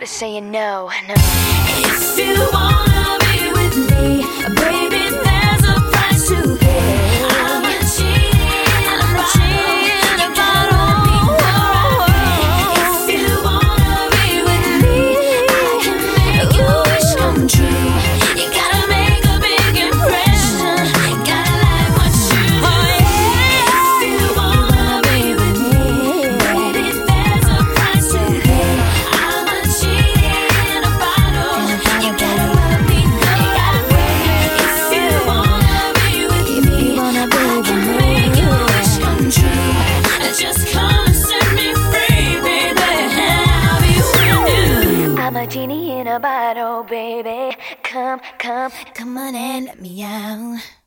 to saying no, no. If you wanna be with me, baby, there's a price to pay. I'm a cheating about If you wanna be with me, I can make your wish come true. You gotta make a big impression. Gotta like what you do. If you wanna be with me, baby, there's a price to pay. I'm a cheating about You gotta let me know. If you wanna be with me, I can make your wish come true. Just come and set me free, baby. I'll be with you. I'm a genie in a bottle, baby. Come, come, Come on and let me out.